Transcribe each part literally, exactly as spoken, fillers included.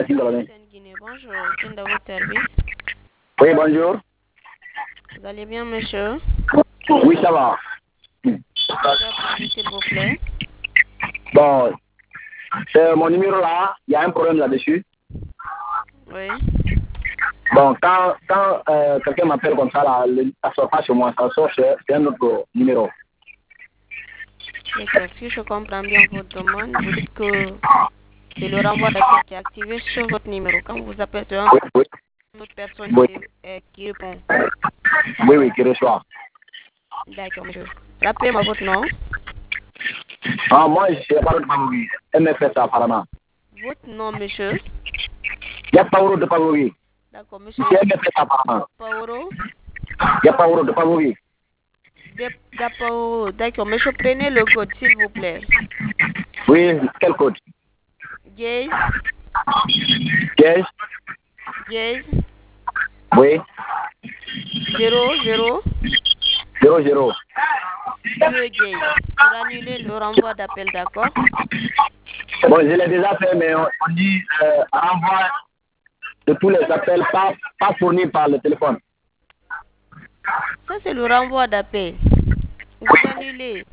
Capitaine Guinée, bonjour. C'est dans votre service. Oui, bonjour. Vous allez bien, monsieur? Oui, ça va. Que puis-je faire pour vous, s'il vous plaît? Bon, c'est mon numéro là, il y a un problème là-dessus. Oui. Bon, quand, quand euh, quelqu'un m'appelle comme ça, là, le- ça sort pas chez moi, ça sort chez c'est un autre numéro. D'accord. Si je comprends bien votre demande, vous dites que c'est le renvoi d'appel qui est activé sur votre numéro. Quand vous appelez, c'est Oui, oui, une autre personne oui, qui, euh, qui répond. oui, oui, qui reçoit. D'accord, monsieur. Rappelez-moi votre nom. Ah, moi, je sais pas de favori. M F S apparemment. Votre nom, monsieur. Il n'y a pas de favori. D'accord, monsieur C'est M F S apparemment. Paoro. Il n'y a pas de favori. D'accord, d'accord. Monsieur, prenez le code, s'il vous plaît. Oui, quel code? Dièse, Piège? dièse, Oui, zéro, zéro, zéro, zéro. deux dièse. Pour annuler le renvoi d'appel, d'accord? Bon, je l'ai déjà fait, mais on, on dit euh, renvoi de tous les appels pas, pas fournis par le téléphone. Ça, c'est le renvoi d'appel. Vous annulez.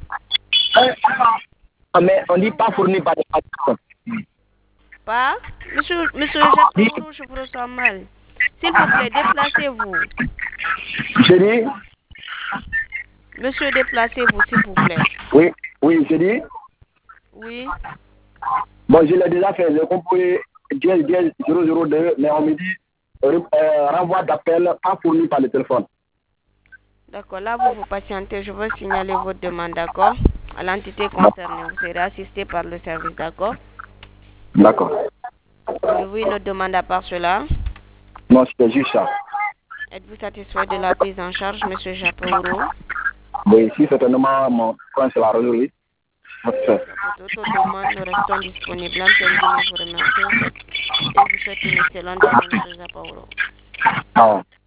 Ah, mais on dit Quand pas vous a- fourni par le téléphone. Pas? Monsieur, monsieur Jacques Paoro, je vous ressens mal. S'il vous plaît, déplacez-vous. Je dis, Monsieur, déplacez-vous, s'il vous plaît. oui, oui, je dis, Oui. bon, je l'ai déjà fait, j'ai compris dix, dix, zéro, zéro deux, mais on me dit euh, euh, renvoi d'appel pas fourni par le téléphone. D'accord, là, vous vous patientez. Je veux signaler votre demande, d'accord? À l'entité concernée. Vous serez assisté par le service, d'accord? D'accord. Avez-vous une autre demande à part cela? Non, c'était juste ça. Êtes-vous satisfait de la prise en charge, monsieur Jacques Paoro? Oui, si certainement mon point sera résolu. Ok. Pour toute autre demande, nous restons disponibles. Antenne Guinée vous remercie et vous souhaite une excellente journée, monsieur Jacques Paoro. Ah.